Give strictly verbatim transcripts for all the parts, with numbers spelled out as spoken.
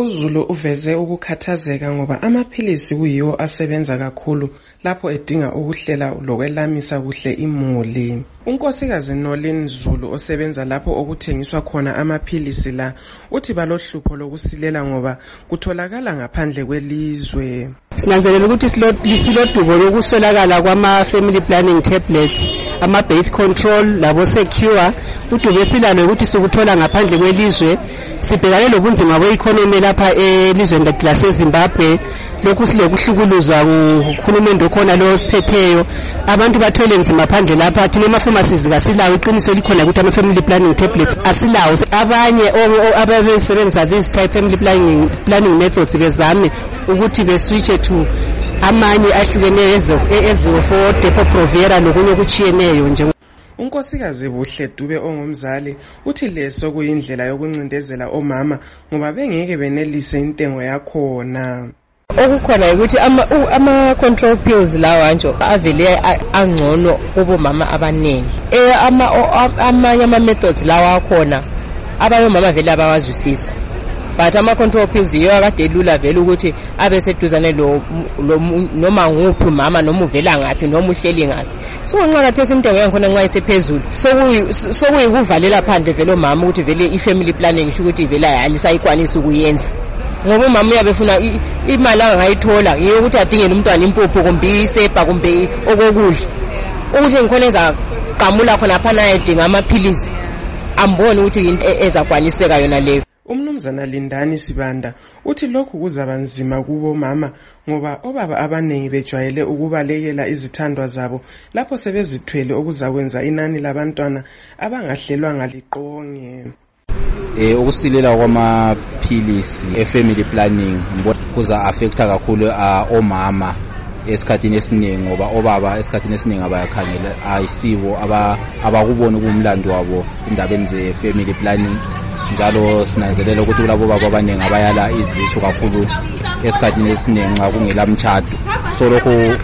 uZulu uveze ukukhathazeka ngoba amaphilisi kuyiwo asebenza kakhulu lapho edinga ukuhlela lokwelamisa kuhle imuli. Unkosikazi Nolin Zulu osebenza lapho okuthengiswa khona amaphilisi la uthi balohlupho lokusilela ngoba kutholakala ngaphandle kwelizwe. Sinanzelela ukuthi silodubo lokusolakala kwama family planning tablets, ama birth control labo secure. Udube silalo ukuthi sikuthola ngaphandle kwelizwe. Sibhekane lobunzima be-economy lapha elizweni laseZimbabwe. Lokhu silokuhlukuluza ukhulumende okhona lo osiphetheyo. Abantu bathwele nzima phandle lapha. Thina ema-pharmacies kasilawo iqiniso likhona ukuthi ama-family planning tablets asilawo. Abanye ababesebenzisa this type family planning planning methods bezame ukuthi beswitche to amanye ahlukeneyo ezifo Depo-Provera lokunye okuchiyeneyo nje. Unkosikazi Buhle Dube ongumzali uthi leso kuyindlela yokuncindezela omama ngoba bengeke benelise intengo yakhona. Okukhona ukuthi ama ama control pills lawa nje avele angcono kubo mama abaningi. Eh ama amanye ama methods lawa akhona abayo mama vele abawazwisisi. But ama control pills yiyo akade lula vele ukuthi abe seduzane lo noma nguphi mama noma uvela ngapi noma uhleli ngapi. So nqakathesa intengo yankhona nxa isephezulu. So so kuyikuvalela phandle vele omama ukuthi vele i family planning isho ukuthi vele ayisayikwanisa ukuyenza. Ngoba umama uyabefuna imali angayithola yiyo ukuthi adingele umntwana impuphu kumbe isepa kumbe okokudla. Ukuthi ngikhoneza qamula khona phana edinga amaphilisi ambone ukuthi into ezakwaniseka yona leyo. Umnumzana Lindani Sibanda uthi lokhu kuzaba nzima kubo mama ngoba obaba abanengi bejwayele ukubalekela izithandwa zabo lapho sebezithwele okuzakwenza inani labantwana abangahlelwanga liqonge. Eh ukusilela kwamaphilisi e-family planning kuza affecta kakhulu omama esikhathini esiningi ngoba obaba esikhathini esiningi abayakhangela ayisibo abakubona kumlando wabo indabeni ze-family planning. Njalo sinanzelela ukuthi labo baba abaningi abayala izisu kakhulu esikhathini esiningi nxa kungela mtshado. So lokho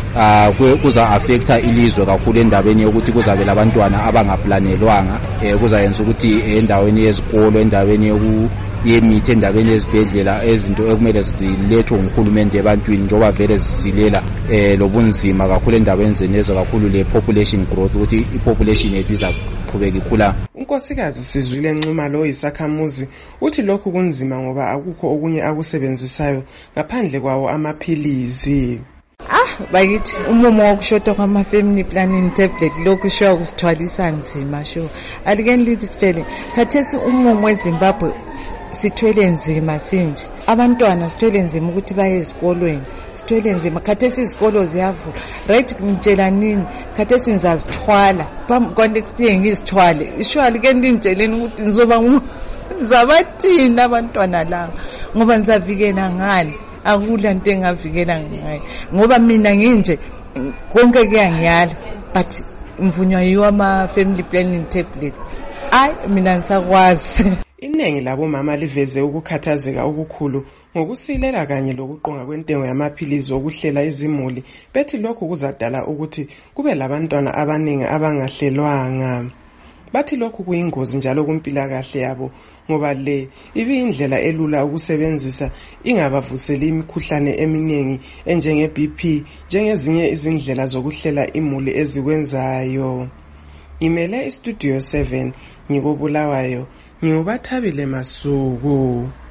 kuza affecta ilizwe kakhulu endabeni yokuthi kuzabe labantwana abangaplanelwanga. Kuzayenza ukuthi endaweni yezikolo, endaweni yoku yemithi, endabeni yezibhedlela ezinto ekumele zilethwe nguhulumende ebantwini njoba vele zisilela lobunzima kakhulu endabeni zenezo kakhulu le population growth ukuthi i-population yethu izaqhubeka ikhula. Unkosikazi Sizwile Nxuma lo isakhamuzi uthi lokhu kunzima ngoba akukho okunye akusebenzisayo ngaphandle kwawo amaphilisi. Ah bakithi umumo wokushota kwama family planning tablet lokhu sho kusithwalisa nzima sho. Alike lithi sitshele khathesi umumo weZimbabwe sithwele nzima sinje. Abantwana sithwele nzima ukuthi baye ezikolweni. Sithwele nzima khathesi izikolo ziyavula. Right ngitshela nini khathesi ngizazithwala. Phambi context yengizithwale. Isho alike ngitsheleni ukuthi ngizoba ngizabathina abantwana laba ngoba ngizavikela ngani. Akula nto engavikela ngayo ngoba mina nginje konke kuyangiyala but mvunywa yiwa ama family planning tablet. Ay mina ngisakwazi. Iningi labo mama liveze ukukhathazeka okukhulu ngokusilela kanye lokuqonga kwentengo yamaphilisi okuhlela izimuli bethi lokho kuzadala ukuthi kube labantwana abaningi abangahlelwanga. Bathi lokhu kuyingozi njalo kumpilakahle yabo ngoba le ibiyindlela elula ukusebenzisa ingabavuseli imikhuhlane eminingi enjenge B P njengezinye izindlela zokuhlela imuli ezikwenzayo. Imele iStudio seven ngikobulawayo ngiyubathabile Masuku.